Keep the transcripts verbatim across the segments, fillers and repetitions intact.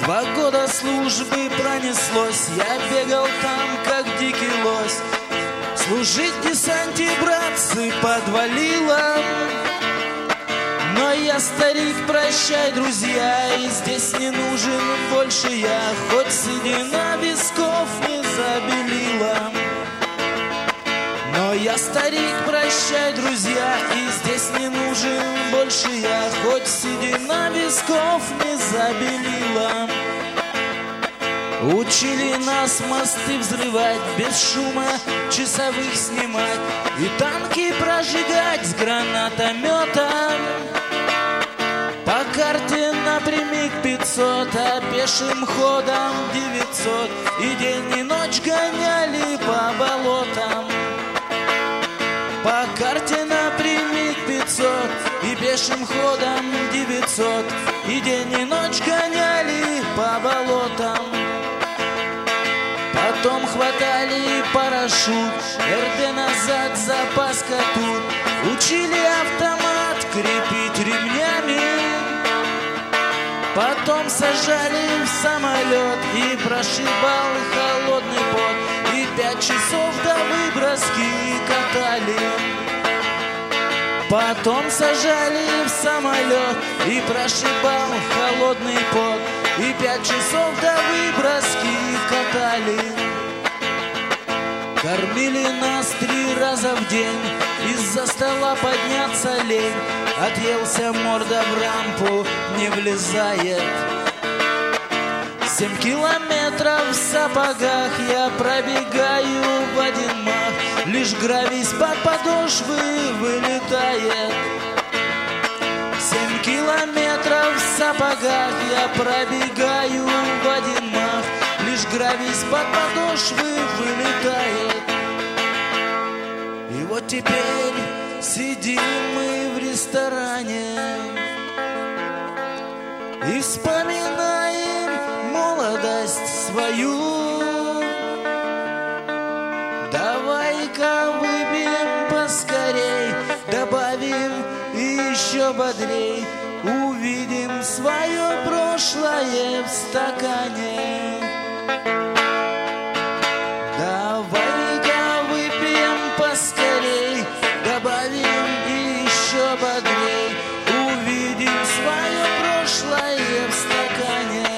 Два года службы пронеслось, я бегал там, как дикий лось. Служить в десанте, братцы, подвалило. Но я старик, прощай, друзья, и здесь не нужен больше я, хоть седина висков не забелила. Но я старик, прощай, друзья, и здесь не нужен больше я, хоть седина висков не забелила. Учили нас мосты взрывать, без шума часовых снимать и танки прожигать с гранатометом. По карте напрямик пятьсот, а пешим ходом девятьсот, и день и ночь гоняли по болотам. По карте напрямик пятьсот, и пешим ходом девятьсот, и день и ночь гоняли по болотам. Потом хватали парашют, эр дэ назад, запаска тут. Учили автомат крепить ремнями. Потом сажали в самолет и прошибал холодный пот, и пять часов до выброски катали. Потом сажали в самолет и прошибал холодный пот, и пять часов до выброски катали. Кормили нас три раза в день, из-за стола подняться лень. Отъелся, морда в рампу не влезает. Семь километров в сапогах я пробегаю в один мах, лишь гравий из-под подошвы вылетает. Семь километров в сапогах я пробегаю в один мах, лишь гравий из-под подошвы вылетает. И вот теперь сидим мы в ресторане и вспоминаем молодость свою. Давай-ка выпьем поскорей, добавим еще бодрей, увидим свое прошлое в стакане. Давай-ка выпьем поскорей, добавим еще бодрей, увидим свое прошлое в стакане.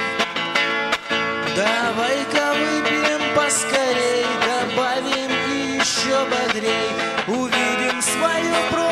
Давай-ка выпьем поскорей, добавим еще бодрей, увидим свое прошлое.